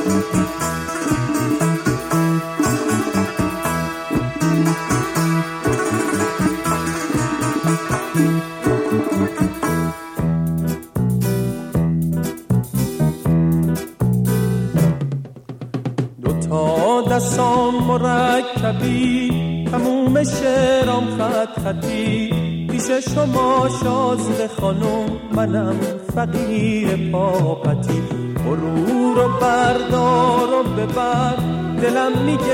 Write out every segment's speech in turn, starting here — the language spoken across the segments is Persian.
دوتا دستام مرکبی، تموم شعرام خط خطی، پیش شما شازده خانم، منم فقیر پاپتی. برو رو بردار و ببر، دلم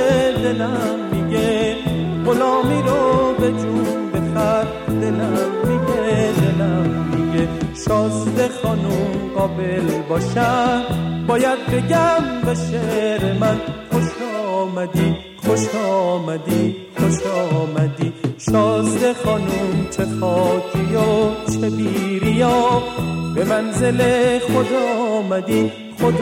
میگه غلامی رو به جون بخر، دلم میگه شازده خانم قابل باشم، باید بگم به شعر من خوش آمدی شازده خانم، چه خاکی و چه بیریا، به منزل خدا آمدی.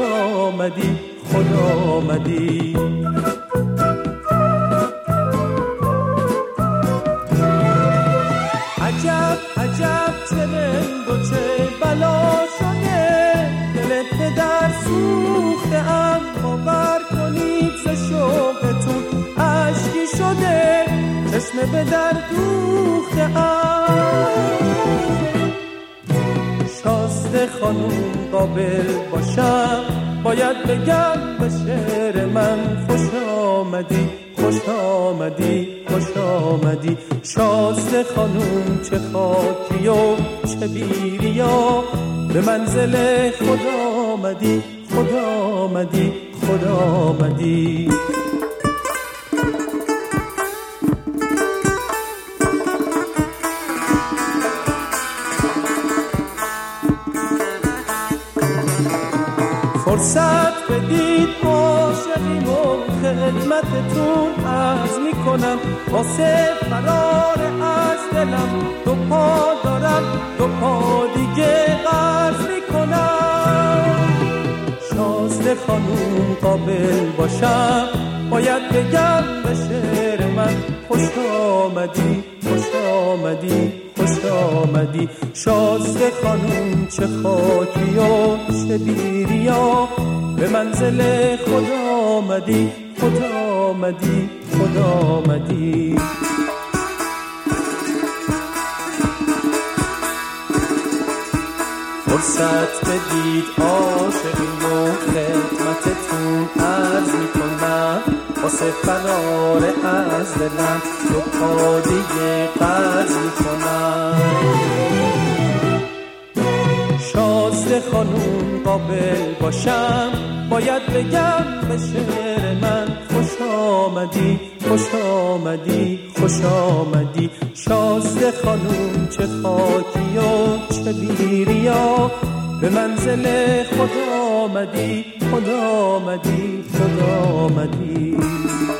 عجب چه رنگ و چه بلا شده، دل پدر سوخته ام، باور کنید ز شوقتون اشکی شده، چشم به در دوخته ام. شازده خانم قابل باشم، باید بگم به شعر من خوش آمدی شازده خانم، چه خاکی و چه بیریا، به منزل خدا آمدی. فرصت بدید عاشقیم و خدمتتون عرض میکنم، واسه فرار از دلم دو پا دارم، دو پا دیگه قرض میکنم. شازده خانوم قابل باشم، باید بگم به شعر من خوش آمدی شازده خانوم، چه خاکی و چه بیریا، به منزل خدا آمدی. فرصت بدید عاشقیم و خدمتتون عرض میکنم، واسه فرار از دلم دو پا دیگه قرض میکنم. شازده خانوم قابل باشم، باید بگم به شعر من خوش آمدی شازده خانوم، چه خاکی و چه بیریا، به منزل خدا آمدی.